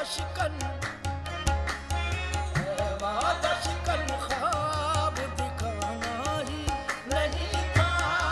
शिकन, वादा शिकन ख्वाब दिखाना ही नहीं था।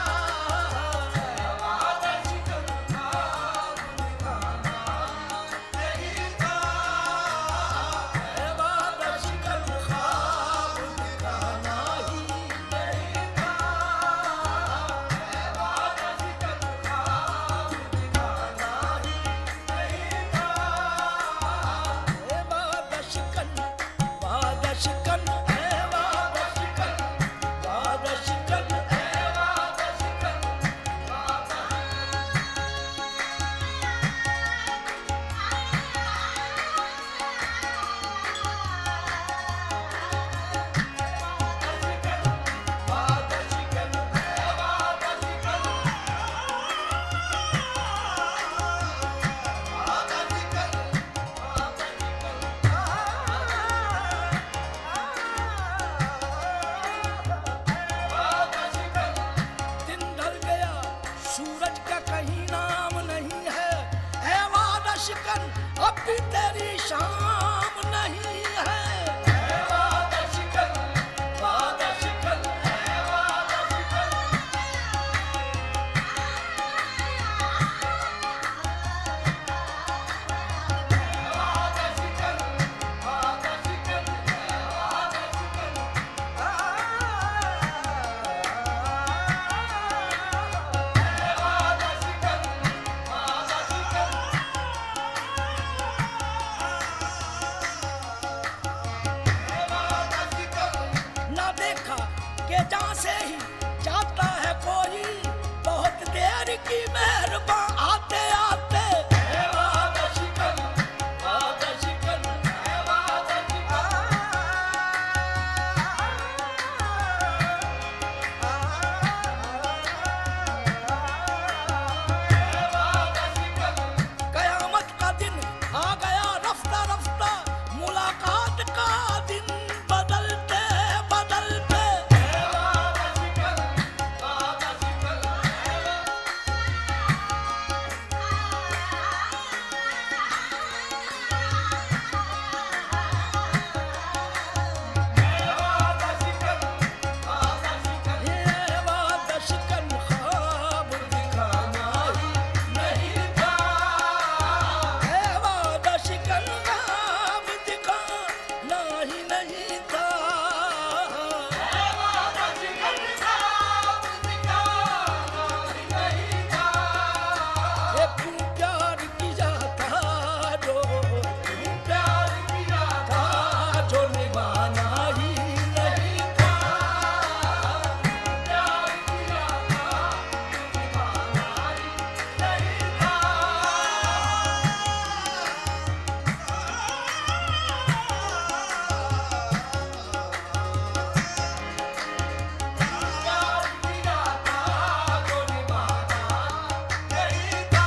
वादा शिकन ख्वाब दिखाना नहीं था। वादा शिकन ख्वाब दिखाना ही नहीं था। वादा शिकन ख्वाब दिखाना ही नहीं था। वादा शिकन, वादा शिकन, वादा शिकन, वादा शिकन, वादा शिकन, वादा शिकन, वादा शिकन, वादा शिकन, वादा शिकन। दिन ढल गया, सूरज का कहीं नाम नहीं है। ऐ वादा शिकन, अब भी तेरी शाम नहीं है। ऐ वादा शिकन, वादा शिकन, ऐ वादा शिकन। वादा शिकन, वादा शिकन, वादा शिकन। वादा शिकन, वादा शिकन। वादा शिकन। ना देखा कि जहाँ से ही जाता है कोई, बहुत देर की मेहरबान आते आते। वादा शिकन, वादा शिकन, वादा शिकन। वादा शिकन। कयामत का दिन आ गया रफ्ता रफ्ता, मुलाकात का दिन बदलते बदलते। वादा शिकन, वादा शिकन, वादा शिकन, वादा शिकन। वादा शिकन ख्वाब दिखाना ही नहीं था। वादा शिकन ख्वाब दिखाना ही नहीं था। वादा शिकन ख्वाब दिखाना ही नहीं था। क्यों प्यार किया था जो, क्यों प्यार किया था जो निभाना ही नहीं था। प्यार किया था जो निभाना ही नहीं था। प्यार किया था जो निभाना नहीं था।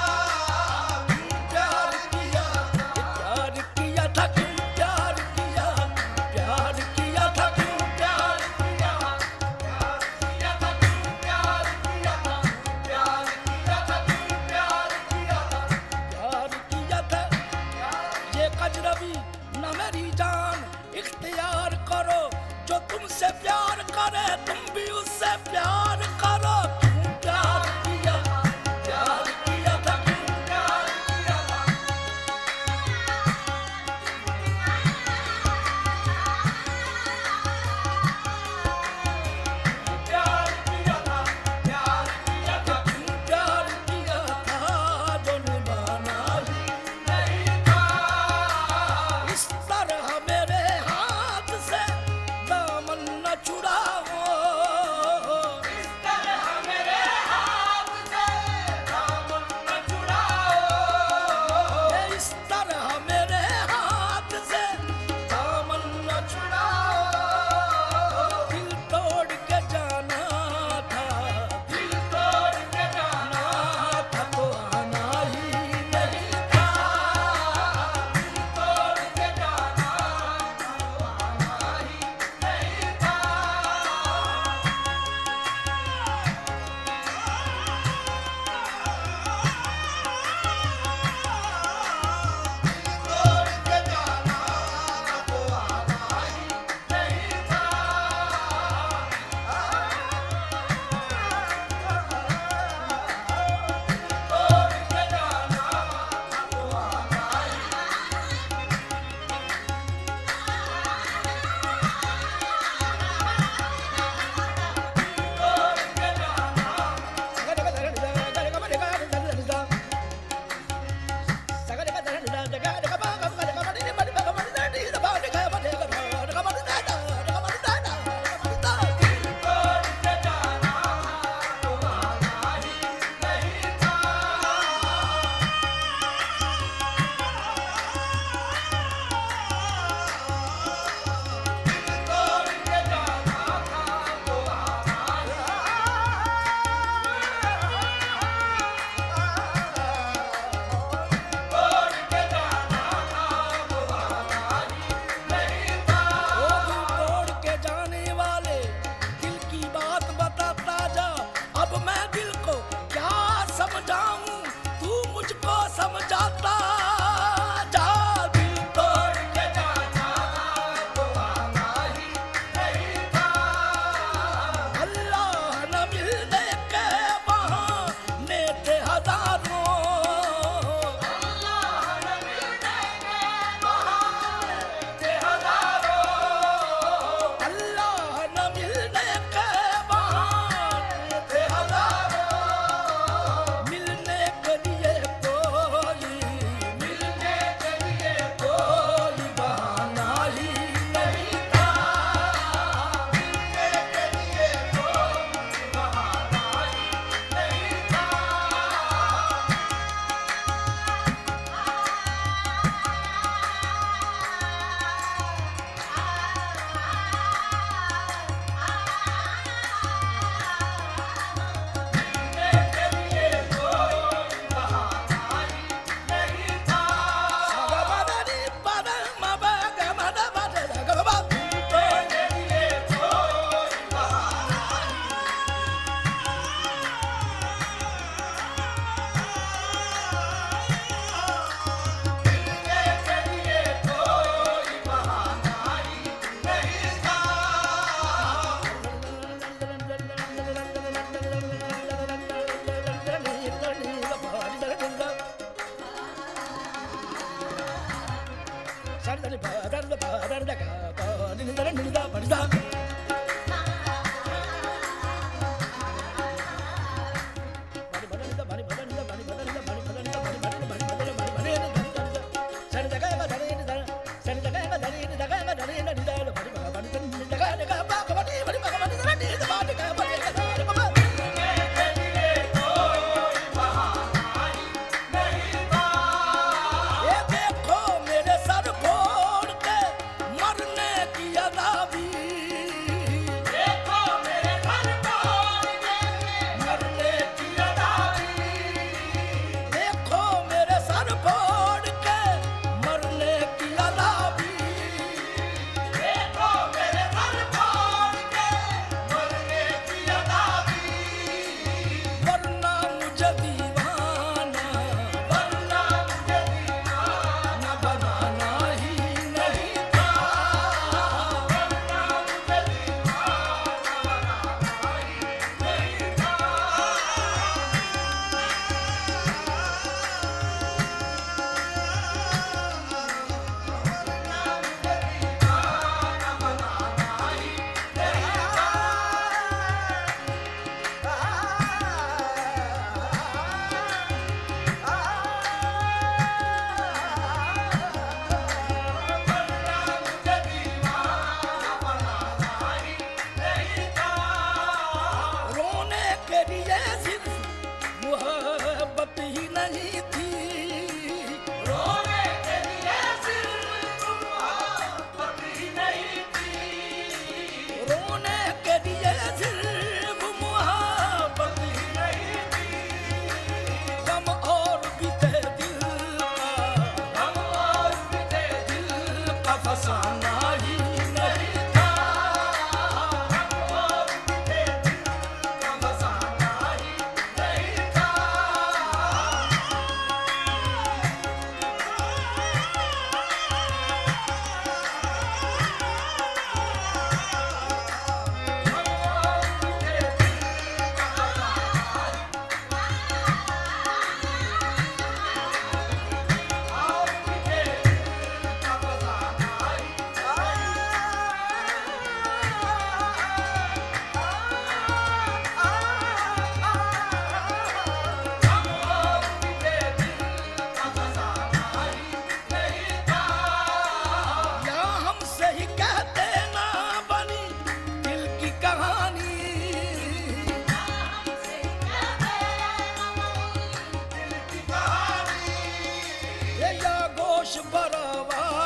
प्यार किया, प्यार किया था क्यों प्यार किया, प्यार किया था क्यों प्यार किया, प्यार किया था क्यों प्यार किया था, प्यार किया था क्यों प्यार किया था, प्यार किया था। ये कजरवी न मेरी जान इख्तियार करो, जो तुमसे प्यार करे तुम भी उससे प्यार करो। क्यों प्यार किया, प्यार किया था क्यों प्यार किया था। प्यार किया था, प्यार किया था क्यों प्यार किया था जो निभाना ही नहीं था। इस तरह मेरे हाथ से दामन न छुड़ाओ, इस गोश बरवा